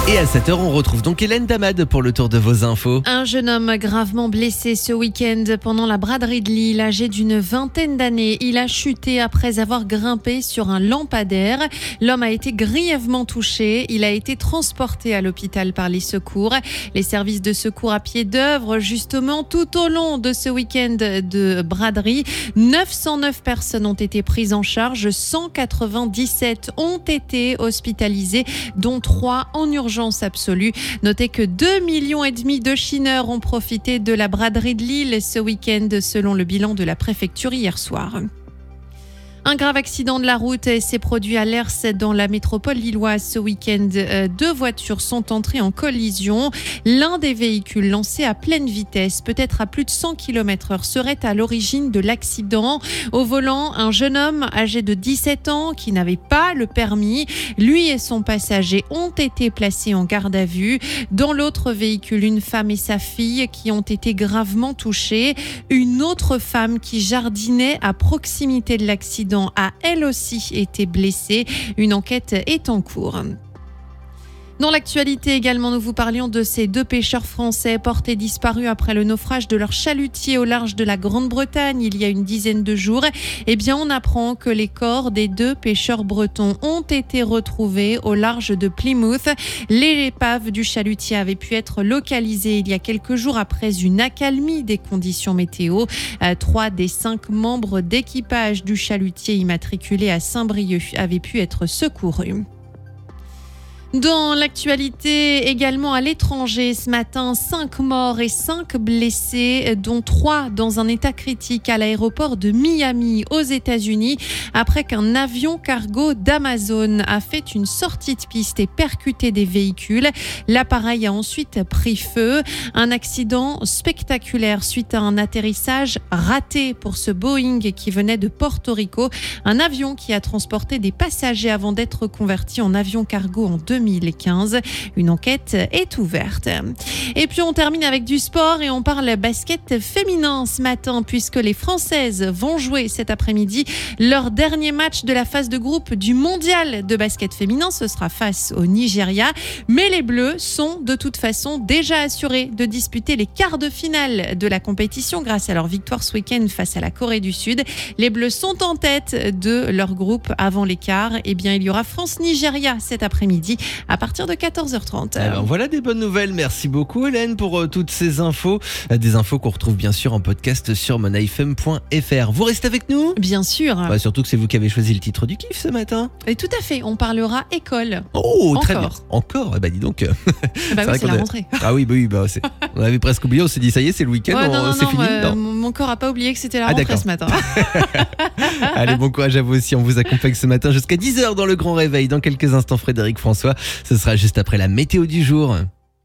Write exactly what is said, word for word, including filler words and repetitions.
Et à sept heures, on retrouve donc Hélène Damad pour le tour de vos infos. Un jeune homme gravement blessé ce week-end pendant la braderie de Lille, âgé d'une vingtaine d'années. Il a chuté après avoir grimpé sur un lampadaire. L'homme a été grièvement touché. Il a été transporté à l'hôpital par les secours. Les services de secours à pied d'œuvre, justement, tout au long de ce week-end de braderie. neuf cent neuf personnes ont été prises en charge. cent quatre-vingt-dix-sept ont été hospitalisées, dont trois en urgence absolue. Notez que deux millions et demi de chineurs ont profité de la braderie de Lille ce week-end, selon le bilan de la préfecture hier soir. Un grave accident de la route s'est produit à Lers dans la métropole lilloise ce week-end. Deux voitures sont entrées en collision. L'un des véhicules lancé à pleine vitesse, peut-être à plus de cent kilomètres heure, serait à l'origine de l'accident. Au volant, un jeune homme âgé de dix-sept ans qui n'avait pas le permis. Lui et son passager ont été placés en garde à vue. Dans l'autre véhicule, une femme et sa fille qui ont été gravement touchées. Une autre femme qui jardinait à proximité de l'accident a elle aussi été blessée. Une enquête est en cours. Dans l'actualité également, nous vous parlions de ces deux pêcheurs français portés disparus après le naufrage de leur chalutier au large de la Grande-Bretagne il y a une dizaine de jours. Eh bien, on apprend que les corps des deux pêcheurs bretons ont été retrouvés au large de Plymouth. L'épave du chalutier avait pu être localisée il y a quelques jours après une accalmie des conditions météo. Trois des cinq membres d'équipage du chalutier immatriculé à Saint-Brieuc avaient pu être secourus. Dans l'actualité également à l'étranger, ce matin, cinq morts et cinq blessés, dont trois dans un état critique à l'aéroport de Miami aux États-Unis, après qu'un avion cargo d'Amazon a fait une sortie de piste et percuté des véhicules. L'appareil a ensuite pris feu. Un accident spectaculaire suite à un atterrissage raté pour ce Boeing qui venait de Porto Rico. Un avion qui a transporté des passagers avant d'être converti en avion cargo en deux mille quinze. Une enquête est ouverte. Et puis on termine avec du sport et on parle basket féminin ce matin puisque les Françaises vont jouer cet après-midi leur dernier match de la phase de groupe du mondial de basket féminin. Ce sera face au Nigeria. Mais les Bleus sont de toute façon déjà assurés de disputer les quarts de finale de la compétition grâce à leur victoire ce week-end face à la Corée du Sud. Les Bleus sont en tête de leur groupe avant les quarts. Eh bien, il y aura France-Nigeria cet après-midi à partir de quatorze heures trente. Alors voilà des bonnes nouvelles. Merci beaucoup Hélène pour euh, toutes ces infos. Euh, des infos qu'on retrouve bien sûr en podcast sur monifm point f r. Vous restez avec nous ? Bien sûr. Bah, surtout que c'est vous qui avez choisi le titre du kiff ce matin. Et tout à fait. On parlera école. Oh, Encore. très bien. Encore. Eh bah dis donc. Bah c'est oui, vrai c'est qu'on la a- rentrée. Ah oui, bah oui, bah c'est... on avait presque oublié. On s'est dit ça y est, c'est le week-end, Ouais, on- non, non, c'est non, fini. euh, Non. mon mon corps a pas oublié que c'était la Ah, rentrée d'accord. ce matin. Allez, bon courage à vous aussi. On vous accompagne ce matin jusqu'à dix heures dans le Grand Réveil. Dans quelques instants, Frédéric François. Ce sera juste après la météo du jour.